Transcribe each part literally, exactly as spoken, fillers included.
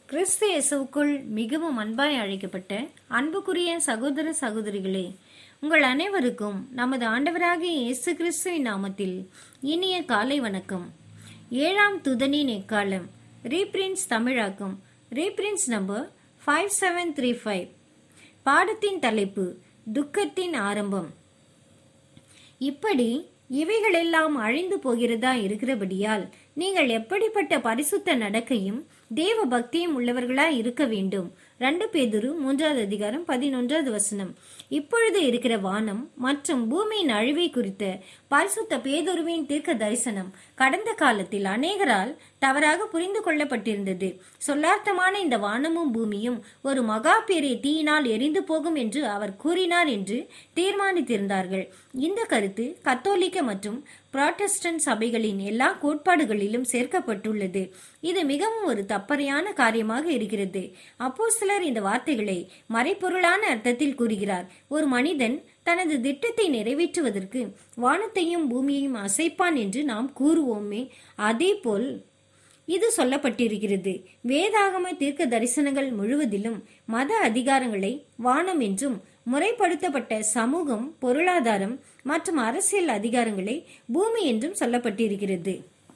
கிறிஸ்து இயேசுவுக்குள் மிகவும் அன்பாய் அழைக்கப்பட்ட அன்புக்குரிய சகோதர சகோதரிகளே, உங்கள் அனைவருக்கும் நமது ஆண்டவராகிய இயேசு கிறிஸ்துவின் நாமத்தில் இனிய காலை வணக்கம். ஏழாம் துதனின் எக்காலம் ரீபிரின்ஸ் தமிழாக்கம் reprints number five seven three five. பாடத்தின் தலைப்பு துக்கத்தின் ஆரம்பம். இப்படி இவைகளெல்லாம் அழிந்து போகிறதா இருக்கிறபடியால் நீங்கள் எப்படிப்பட்ட பரிசுத்த நடக்கையும் தேவ பக்தியும் உள்ளவர்களாய் இருக்க வேண்டும். ரெண்டு பேதுரு மூன்றாவது அதிகாரம் பதினொன்றாவது வசனம். இப்பொழுது இருக்கிற வானம் மற்றும் பூமியின் அழிவை குறித்த பரிசுத்த பேதுருவின் தீர்க்க தரிசனம் கடந்த காலத்தில் அநேகரால் தவறாக புரிந்து கொள்ளப்பட்டிருந்தது. சொல்லார்த்தமான இந்த வானமும் பூமியும் ஒரு மகா பெரிய தீயினால் எரிந்து போகும் என்று அவர் கூறினார் என்று தீர்மானித்திருந்தார்கள். இந்த கருத்து கத்தோலிக்க மற்றும் புராட்டஸ்டன்ட் சபைகளின் எல்லா கோட்பாடுகளிலும் சேர்க்கப்பட்டுள்ளது. இது மிகவும் ஒரு தப்பறையான காரியமாக இருக்கிறது. அப்போஸ்தலர் இந்த வார்த்தைகளை மறைப்பொருளான அர்த்தத்தில் கூறுகிறார். ஒரு மனிதன் தனது திட்டத்தை நிறைவேற்றுவதற்கு வானத்தையும் பூமியையும் அசைப்பான் என்று நாம் கூறுவோமே, அதே போல் இது சொல்லப்பட்டிருக்கிறது. வேதாகம தீர்க்க தரிசனங்கள் முழுவதிலும் மத அதிகாரங்களை வானம் என்றும், முறைப்படுத்தப்பட்ட சமூகம், பொருளாதாரம் மற்றும் அரசியல் அதிகாரங்களை பூமி என்றும் சொல்லப்பட்டிருக்கிறது.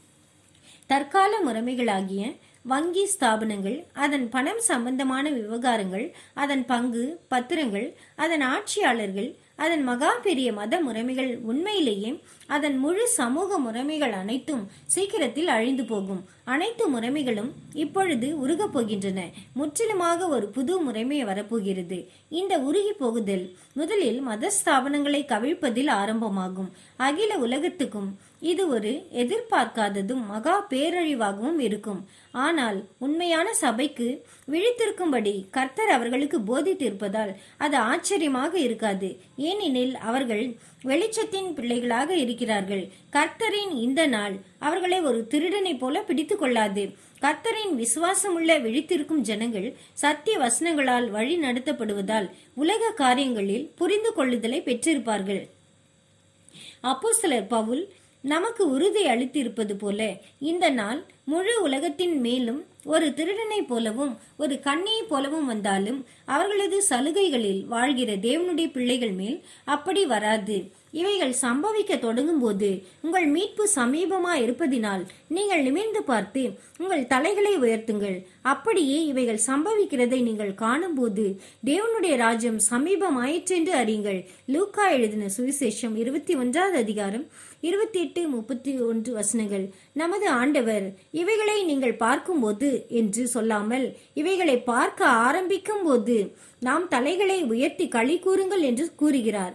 தற்கால முறைமைகளாகிய வங்கி ஸ்தாபனங்கள், அதன் பணம் சம்பந்தமான விவகாரங்கள், அதன் பங்கு பத்திரங்கள், அதன் ஆட்சியாளர்கள், அதன் மகா பெரிய மத முறைமைகள், உண்மையிலேயே அதன் முழு சமூக முறைமைகள் அனைத்தும் சீக்கிரத்தில் அழிந்து போகும். அனைத்து முறைமைகளும் இப்பொழுது உருகப் போகின்றன. முற்றிலுமாக ஒரு புது முறைமை வரப்போகிறது. இந்த உருகி போகுதல் முதலில் மத ஸ்தாபனங்களை கவிழ்ப்பதில் ஆரம்பமாகும். அகில உலகத்துக்கும் இது ஒரு எதிர்பார்க்காததும் மகா பேரழிவாகவும் இருக்கும். ஆனால் உண்மையான சபைக்கு விழித்திருக்கும்படி கர்த்தர் அவர்களுக்கு போதித்திருப்பதால் அது ஆச்சரியமாக இருக்காது. ஏனெனில் அவர்கள் வெளிச்சத்தின் பிள்ளைகளாக இருக்கிறார்கள். கர்த்தரின் இந்த நாள் அவர்களை ஒரு திருடனை போல பிடித்து கொள்ளாது. கர்த்தரின் விசுவாசமுள்ள விழித்திருக்கும் ஜனங்கள் சத்திய வசனங்களால் வழி நடத்தப்படுவதால் உலக காரியங்களில் புரிந்து கொள்ளுதலை பெற்றிருப்பார்கள். அப்போஸ்தலர் பவுல் நமக்கு உறுதி அளித்திருப்பது போல இந்த நாள் முழு உலகத்தின் மேலும் ஒரு திருடனை போலவும் ஒரு கண்ணியை போலவும் வந்தாலும் அவர்களது சலுகைகளில் வாழ்கிற தேவனுடைய பிள்ளைகள் மேல் அப்படி வராது. இவைகள் சம்பவிக்க தொடங்கும் போது உங்கள் மீட்பு சமீபமா இருப்பதினால் நீங்கள் நிமிர்ந்து பார்த்து உங்கள் தலைகளை உயர்த்துங்கள். அப்படியே இவைகள் சம்பவிக்கிறதை நீங்கள் காணும் போது தேவனுடைய ராஜ்யம் சமீபமாயிற்று என்று அறியுங்கள். லூக்கா எழுதின சுவிசேஷம் இருபத்தி ஒன்றாவது அதிகாரம் இருபத்தி எட்டு முப்பத்தி ஒன்று வசனங்கள். நமது ஆண்டவர் இவைகளை நீங்கள் பார்க்கும்போது என்று சொல்லாமல் இவைகளை பார்க்க ஆரம்பிக்கும் போது நாம் தலைகளை உயர்த்தி களி கூறுங்கள் என்று கூறுகிறார்.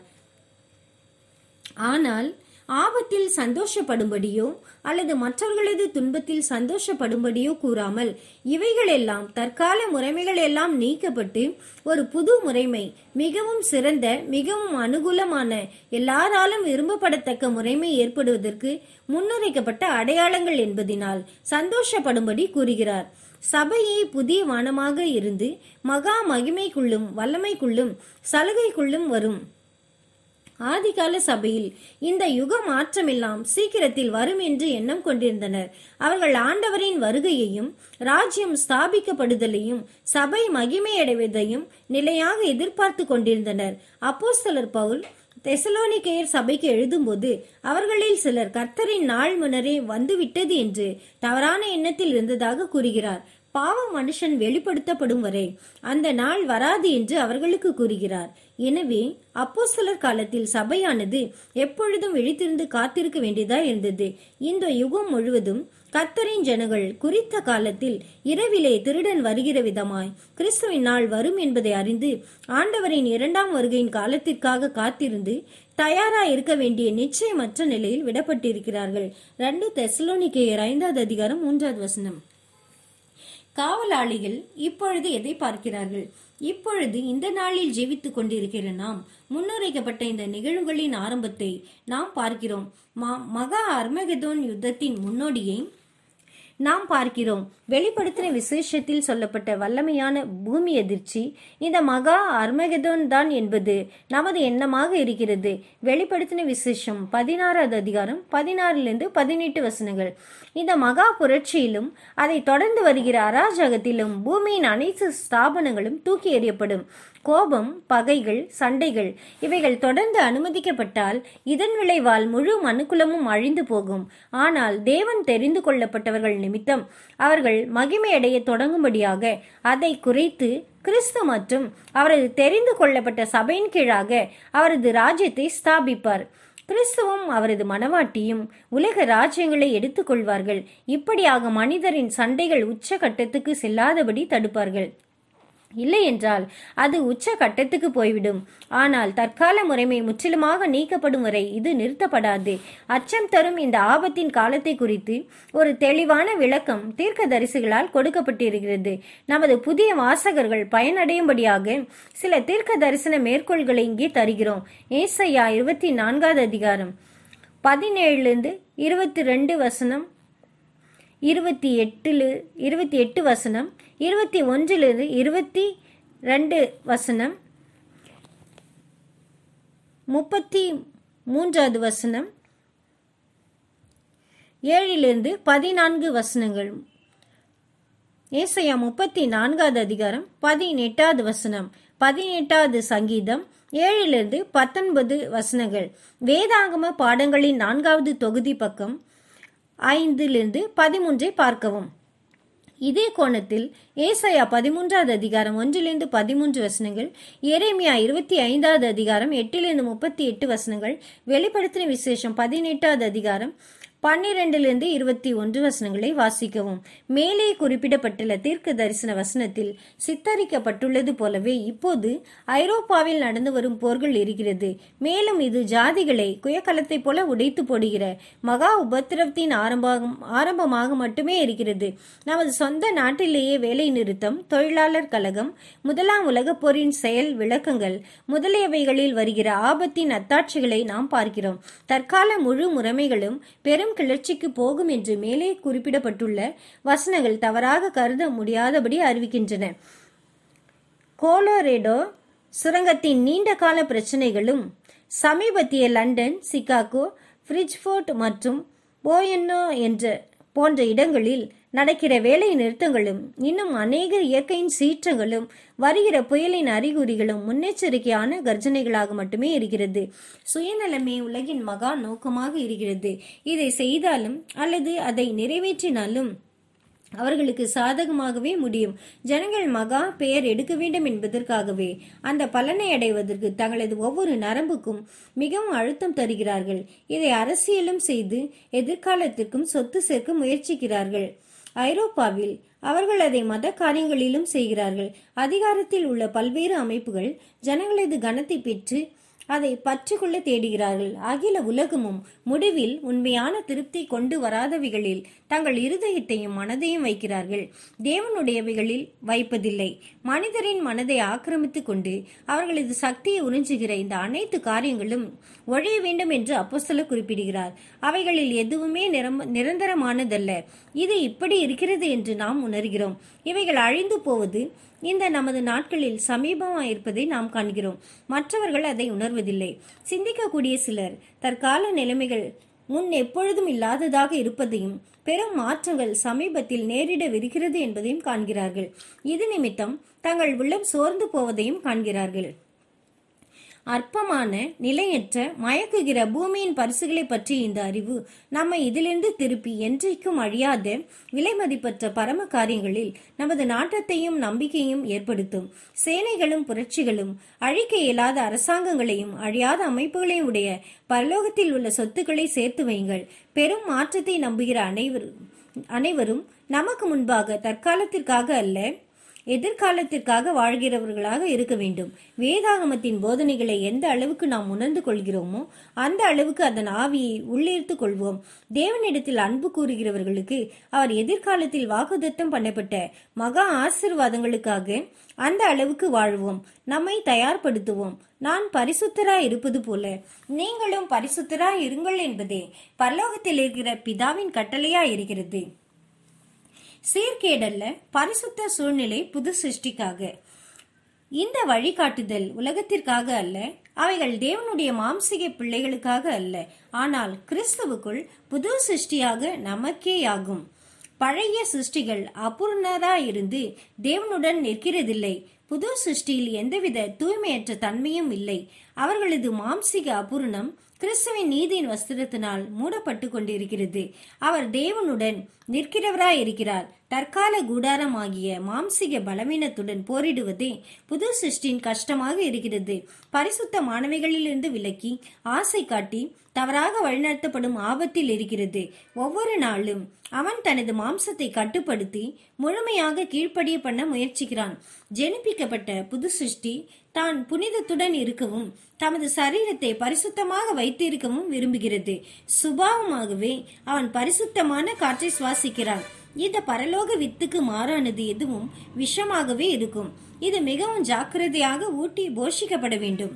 ஆனால் ஆபத்தில் சந்தோஷப்படும்படியோ அல்லது மற்றவர்களது துன்பத்தில் சந்தோஷப்படும்படியோ கூறாமல் இவைகளெல்லாம் தற்கால முறைமைகள் எல்லாம் நீக்கப்பட்டு ஒரு புது முறைமை, மிகவும் சிறந்த, மிகவும் அனுகூலமான, எல்லாராலும் விரும்பப்படத்தக்க முறைமை ஏற்படுவதற்கு முன்னுரைக்கப்பட்ட அடையாளங்கள் என்பதினால் சந்தோஷப்படும்படி கூறுகிறார். சபையை புதிய வானமாக இருந்து மகா மகிமைக்குள்ளும் வல்லமைக்குள்ளும் சலுகைக்குள்ளும் வரும். ஆதிகால சபையில் இந்த யுக மாற்றமெல்லாம் சீக்கிரத்தில் வரும் என்று எண்ணம் கொண்டிருந்தனர். அவர்கள் ஆண்டவரின் வருகையையும் ராஜ்யம் ஸ்தாபிக்கப்படுதலையும் சபை மகிமையடைவதையும் நிலையாக எதிர்பார்த்து கொண்டிருந்தனர். அப்போஸ்தலர் பவுல் தெசலோனிக்கேயர் சபைக்கு எழுதும்போது அவர்களில் சிலர் கர்த்தரின் நாள் முன்னரே வந்துவிட்டது என்று தவறான எண்ணத்தில் இருந்ததாக கூறுகிறார். பாவ மனுஷன் வெளிப்படுத்தப்படும் வரை அந்த நாள் வராது என்று அவர்களுக்கு கூறுகிறார். எனவே அப்போஸ்தலர் காலத்தில் சபையானது எப்பொழுதும் விழித்திருந்து காத்திருக்க வேண்டியதா இருந்தது. இந்த யுகம் முழுவதும் கர்த்தரின் ஜனங்கள் குறித்த காலத்தில் இரவிலே திருடன் வருகிற விதமாய் கிறிஸ்துவின் நாள் வரும் என்பதை அறிந்து ஆண்டவரின் இரண்டாம் வருகையின் காலத்திற்காக காத்திருந்து தயாராய் இருக்க வேண்டிய நிச்சயமற்ற நிலையில் விடப்பட்டிருக்கிறார்கள். ரெண்டு தெசலோனிக்கேயர் ஐந்தாவது அதிகாரம் மூன்றாவது வசனம். காவலாளிகள் இப்பொழுது எதை பார்க்கிறார்கள்? இப்பொழுது இந்த நாளில் ஜீவித்துக் கொண்டிருக்கிற நாம் முன்னுரைக்கப்பட்ட இந்த நிகழ்வுகளின் ஆரம்பத்தை நாம் பார்க்கிறோம். மகா அர்மகெதோன் யுத்தத்தின் முன்னோடியை நாம் பார்க்கிறோம். வெளிப்படுத்தின விசேஷத்தில் சொல்லப்பட்ட வல்லமையான பூமி எதிர்ச்சி இந்த மகா அர்மகெதோன் தான் என்பது நமது எண்ணமாக இருக்கிறது. வெளிப்படுத்தின விசேஷம் பதினாறாவது அதிகாரம் பதினாறிலிருந்து பதினெட்டு வசனங்கள். இந்த மகா புரட்சியிலும் அதை தொடர்ந்து வருகிற அராஜகத்திலும் பூமியின் அனைத்து ஸ்தாபனங்களும் தூக்கி எறியப்படும். கோபம், பகைகள், சண்டைகள் இவைகள் தொடர்ந்து அனுமதிக்கப்பட்டால் இதன் விளைவால் முழு மனுக்குலமும் அழிந்து போகும். ஆனால் தேவன் தெரிந்து கொள்ளப்பட்டவர்கள் நிமித்தம் அவர்கள் மகிமையடைய தொடங்கும்படியாக அதை குறைத்து கிறிஸ்து மற்றும் அவரது தெரிந்து கொள்ளப்பட்ட சபையின் கீழாக அவரது ராஜ்யத்தை ஸ்தாபிப்பார். கிறிஸ்துவும் அவரது மனவாட்டியும் உலக ராஜ்யங்களை எடுத்துக் கொள்வார்கள். இப்படியாக மனிதரின் சண்டைகள் உச்ச கட்டத்துக்கு செல்லாதபடி தடுப்பார்கள். இல்லை என்றால் அது உச்ச கட்டத்துக்கு போய்விடும். ஆனால் தற்கால முறைமை முற்றிலுமாக நீக்கப்படும் வரை இது நிறுத்தப்படாது. அச்சம் தரும் இந்த ஆபத்தின் காலத்தை குறித்து ஒரு தெளிவான விளக்கம் தீர்க்க தரிசிகளால் கொடுக்கப்பட்டிருக்கிறது. நமது புதிய வாசகர்கள் பயனடையும்படியாக சில தீர்க்க தரிசன மேற்கோள்களை இங்கே தருகிறோம். ஏசாயா இருபத்தி நான்காவது அதிகாரம் பதினேழுலேருந்து இருபத்தி ரெண்டு வசனம், இருபத்தி எட்டுல இருபத்தி எட்டு வசனம், இருபத்தி ஒன்றிலிருந்து இருபத்தி ரெண்டு வசனம், முப்பத்தி மூன்றாவது வசனம், ஏழிலிருந்து பதினான்கு வசனங்கள். ஏசாயா முப்பத்தி நான்காவது அதிகாரம் பதினெட்டாவது வசனம், பதினெட்டாவது சங்கீதம் ஏழிலிருந்து பத்தொன்பது வசனங்கள். வேதாகம பாடங்களின் நான்காவது தொகுதி பக்கம் ஐந்திலிருந்து பதிமூன்றை பார்க்கவும். இதே கோணத்தில் ஏசாயா பதிமூன்றாவது அதிகாரம் ஒன்றிலிருந்து பதிமூன்று வசனங்கள், எரேமியா இருபத்தி ஐந்தாவது அதிகாரம் எட்டிலிருந்து முப்பத்தி எட்டு வசனங்கள், வெளிப்படுத்தின விசேஷம் பதினெட்டாவது அதிகாரம் பன்னிரண்டிலிருந்து இருபத்தி ஒன்று வசனங்களை வாசிக்கவும். மேலே குறிப்பிடப்பட்டுள்ள தீர்க்க தரிசன வசனத்தில் சித்தரிக்கப்பட்டுள்ளது போலவே இப்போது ஐரோப்பாவில் நடந்து வரும் போர்கள் இருக்கிறது. மேலும் இது ஜாதிகளை குயக்கலத்தை போல உடைத்து போடுகிற மகா உபத்திரவத்தின் ஆரம்பம் ஆரம்பமாக மட்டுமே இருக்கிறது. நமது சொந்த நாட்டிலேயே வேலை நிறுத்தம், தொழிலாளர் கழகம், முதலாம் உலக போரின் செயல் விளக்கங்கள் முதலியவைகளில் வருகிற ஆபத்தின் அத்தாட்சிகளை நாம் பார்க்கிறோம். தற்கால முழு முறைமைகளும் பெரும் கிளர்ச்சிக்கு போகும் என்று மேலே குறிப்பிடப்பட்டுள்ள வசனங்கள் தவறாக கருத முடியாதபடி அறிவிக்கின்றன. கோலோரேடோ சுரங்கத்தின் நீண்ட கால பிரச்சனைகளும் சமீபத்திய லண்டன், சிகாகோ, பிரிட்ஜ்ஃபோர்ட் மற்றும் போயன்னோ என்ற போன்ற இடங்களில் நடக்கிற வேலை நிறுத்தங்களும் இன்னும் அநேக இயற்கையின் சீற்றங்களும் வருகிற புயலின் அறிகுறிகளும் முன்னெச்சரிக்கையான கர்ஜனைகளாக மட்டுமே இருக்கிறது. சுயநலமே உலகின் மகா நோக்கமாக இருக்கிறது. இதை செய்தாலும் அல்லது அதை நிறைவேற்றினாலும் அவர்களுக்கு சாதகமாகவே முடியும். ஜனங்கள் மகா பெயர் எடுக்க வேண்டும் என்பதற்காகவே அந்த பலனை அடைவதற்கு தங்களது ஒவ்வொரு நரம்புக்கும் மிகவும் அழுத்தம் தருகிறார்கள். இதை அரசியலும் செய்து எதிர்காலத்திற்கும் சொத்து சேர்க்க முயற்சிக்கிறார்கள். ஐரோப்பாவில் அவர்கள் அதை மத காரியங்களிலும் செய்கிறார்கள். அதிகாரத்தில் உள்ள பல்வேறு அமைப்புகள் ஜனங்களது கனத்தை பெற்று அதை பற்றுக்கொள்ள தேடுகிறார்கள். அகில உலகமும் முடிவில் உண்மையான திருப்தி கொண்டு வராதவைகளில் தங்கள் இருதயத்தையும் மனதையும் வைக்கிறார்கள். தேவனுடையவைகளில் வைப்பதில்லை. மனிதரின் மனதை ஆக்கிரமித்து கொண்டு அவர்களது சக்தியை உறிஞ்சுகிற இந்த அனைத்து காரியங்களும் ஒழிய வேண்டும் என்று அப்போஸ்தலர் குறிப்பிடுகிறார். அவைகளில் எதுவுமே நிரந்தரமானதல்ல. இது இப்படி இருக்கிறது என்று நாம் உணர்கிறோம். இவைகள் அழிந்து போவது இந்த நமது நாட்களில் சமீபமாயிருப்பதை நாம் காண்கிறோம். மற்றவர்கள் அதை உணர்வதில்லை. சிந்திக்கக்கூடிய சிலர் தற்கால நிலைமைகள் முன் எப்பொழுதும் இல்லாததாக இருப்பதையும் பெரும் மாற்றங்கள் சமீபத்தில் நேரிடவிருக்கிறது என்பதையும் காண்கிறார்கள். இது நிமித்தம் தங்கள் உள்ளம் சோர்ந்து போவதையும் காண்கிறார்கள். அற்பமான, நிலையற்ற, மயக்குகிற பூமியின் பரிசுகளை பற்றிய இந்த அறிவு நம்மை இதிலிருந்து திருப்பி என்றைக்கும் அழியாத விலை மதிப்பற்ற பரம காரியங்களில் நமது நாட்டத்தையும் நம்பிக்கையும் ஏற்படுத்தும். சேனைகளும் புரட்சிகளும் அழிக்க இயலாத அரசாங்கங்களையும் அழியாத அமைப்புகளையும் உடைய பரலோகத்தில் உள்ள சொத்துக்களை சேர்த்து வையுங்கள். பெரும் மாற்றத்தை நம்புகிற அனைவரும் அனைவரும் நமக்கு முன்பாக தற்காலத்திற்காக அல்ல, எதிர்காலத்திற்காக வாழ்கிறவர்களாக இருக்க வேண்டும். வேதாகமத்தின் போதனைகளை எந்த அளவுக்கு நாம் உணர்ந்து கொள்கிறோமோ அந்த அளவுக்கு அதன் ஆவியை உள்ளிருத்துக் கொள்வோம். தேவனிடத்தில் அன்பு கூறுகிறவர்களுக்கு அவர் எதிர்காலத்தில் வாக்குத்தத்தம் பண்ணப்பட்ட மகா ஆசீர்வாதங்களுக்காக அந்த அளவுக்கு வாழ்வோம். நம்மை தயார்படுத்துவோம். நான் பரிசுத்தராய் இருப்பது போல நீங்களும் பரிசுத்தராய் இருங்கள் என்பதே பரலோகத்தில் இருக்கிற பிதாவின் கட்டளையாய் இருக்கிறது. சீர்கேடல்ல, பரிசுத்த சூழ்நிலை புது சிருஷ்டிக்காக. இந்த வழிகாட்டுதல் உலகத்திற்காக அல்ல, அவைகள் தேவனுடைய மாம்சிக பிள்ளைகளுக்காக அல்ல, ஆனால் கிறிஸ்துவுக்குள் புது சிருஷ்டியாக நமக்கேயாகும். பழைய சிருஷ்டிகள் அபூர்ணராயிருந்து தேவனுடன் நிற்கிறதில்லை. புது சிருஷ்டியில் எந்தவித தூய்மையற்ற தன்மையும் இல்லை. அவர்களது மாம்சிக அபூர்ணம் கிறிஸ்துவின் நீதியின் வஸ்திரத்தினால் மூடப்பட்டு கொண்டிருக்கிறது. அவர் தேவனுடன் நிற்கிறவராய் இருக்கிறார். தற்கால கூடாரமாகிய மாம்சிக பலவீனத்துடன் போரிடுவதே புது சிருஷ்டியின் கஷ்டமாக இருக்கிறது. பரிசுத்த மாணவிகளிலிருந்து விலக்கி ஆசை காட்டி தவறாக வழிநடத்தப்படும் ஆபத்தில் இருக்கிறது. ஒவ்வொரு நாளும் அவன் தனது மாம்சத்தை கட்டுப்படுத்தி முழுமையாக கீழ்ப்படிய பண்ண முயற்சிக்கிறான். ஜெனிப்பிக்கப்பட்ட புது சிருஷ்டி தான் புனிதத்துடன் இருக்கவும் தமது சரீரத்தை பரிசுத்தமாக வைத்திருக்கவும் விரும்புகிறது. சுபாவமாகவே அவன் பரிசுத்தமான காற்றை சுவாசிக்கிறான். இந்த பரலோக வித்துக்கு மாறானது எதுவும் விஷமாகவே இருக்கும். இது மிகவும் ஜாக்கிரதையாக ஊட்டி போஷிக்கப்பட வேண்டும்.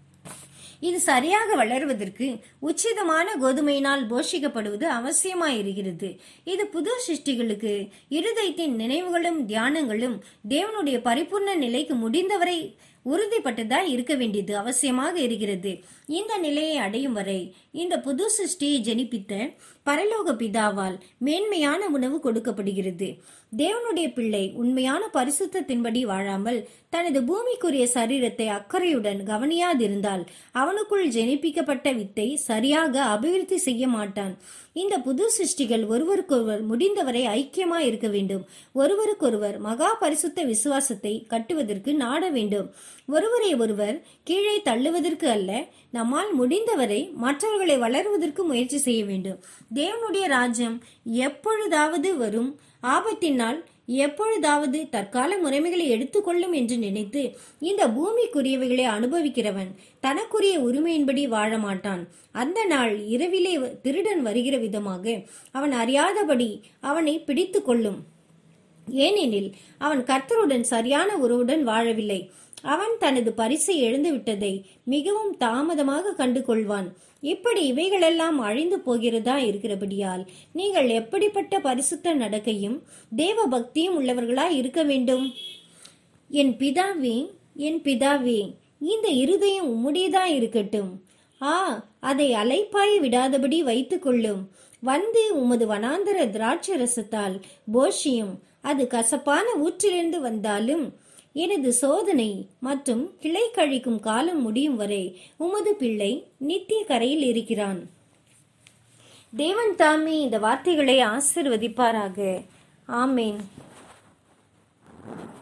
இது சரியாக வளருவதற்கு உச்சிதமான கோதுமையினால் போஷிக்கப்படுவது அவசியமாயிருக்கிறது. இது புது சிருஷ்டிகளுக்கு இருதயத்தின் நினைவுகளும் தியானங்களும் தேவனுடைய பரிபூர்ண நிலைக்கு முடிந்தவரை உறுதிப்பட்டதாய் இருக்க வேண்டியது அவசியமாக இருக்கிறது. இந்த நிலையை அடையும் வரை இந்த புது சிருஷ்டியை ஜெனிப்பித்த பரலோக பிதாவால் மேன்மையான உணவு கொடுக்கப்படுகிறது. தேவனுடைய பிள்ளை உண்மையான பரிசுத்தத்தின்படி வாழாமல் தனது பூமிக்குரிய சரீரத்தை அக்கறையுடன் கவனியாதிருந்தால் அவனுக்குள் ஜெனிப்பிக்கப்பட்ட வித்தை சரியாக அபிவிருத்தி செய்ய மாட்டான். இந்த புது சிருஷ்டிகள் ஒருவருக்கொருவர் முடிந்தவரை ஐக்கியமாய் இருக்க வேண்டும். ஒருவருக்கொருவர் மகா பரிசுத்த விசுவாசத்தை கட்டுவதற்கு நாட வேண்டும். ஒருவரை ஒருவர் கீழே தள்ளுவதற்கு அல்ல, நம்மால் முடிந்தவரை மற்றவர்களை வளருவதற்கு முயற்சி செய்ய வேண்டும். தேவனுடைய ராஜ்யம் எப்பொழுதாவது வரும், ஆபத்தினால் எப்பொழுதாவது தற்கால முறைமைகளை எடுத்துக்கொள்ளும் என்று நினைத்து இந்த பூமிக்குரியவைகளை அனுபவிக்கிறவன் தனக்குரிய உரிமையின்படி வாழ மாட்டான். அந்த நாள் இரவிலே திருடன் வருகிற விதமாக அவன் அறியாதபடி அவனை பிடித்து கொள்ளும். ஏனெனில் அவன் கர்த்தருடன் சரியான உறவுடன் வாழவில்லை. அவன் தனது பரிசை எழுந்து விட்டதை மிகவும் தாமதமாக கண்டு கொள்வான். இப்படி இவைகளெல்லாம் அழிந்து போகிறதா இருக்கிறபடியால் நீங்கள் எப்படிப்பட்ட பரிசுத்த நடக்கையும் தேவ பக்தியும் உள்ளவர்களாய் இருக்க வேண்டும். என் பிதாவே, என் பிதாவே, இந்த இருதயம் உம்முடையதா இருக்கட்டும். ஆ, அதை அலைப்பாய் விடாதபடி வைத்துக் கொள்ளும். வந்து உமது வனாந்தர திராட்சை ரசத்தால் போஷியும். அது கசப்பான ஊற்றிலிருந்து வந்தாலும் எனது சோதனை மற்றும் கிளை கழிக்கும் காலம் முடியும் வரை உமது பிள்ளை நித்திய கரையில் இருக்கிறான். தேவன் தாமே இந்த வார்த்தைகளை ஆசீர்வதிப்பாராக. ஆமேன்.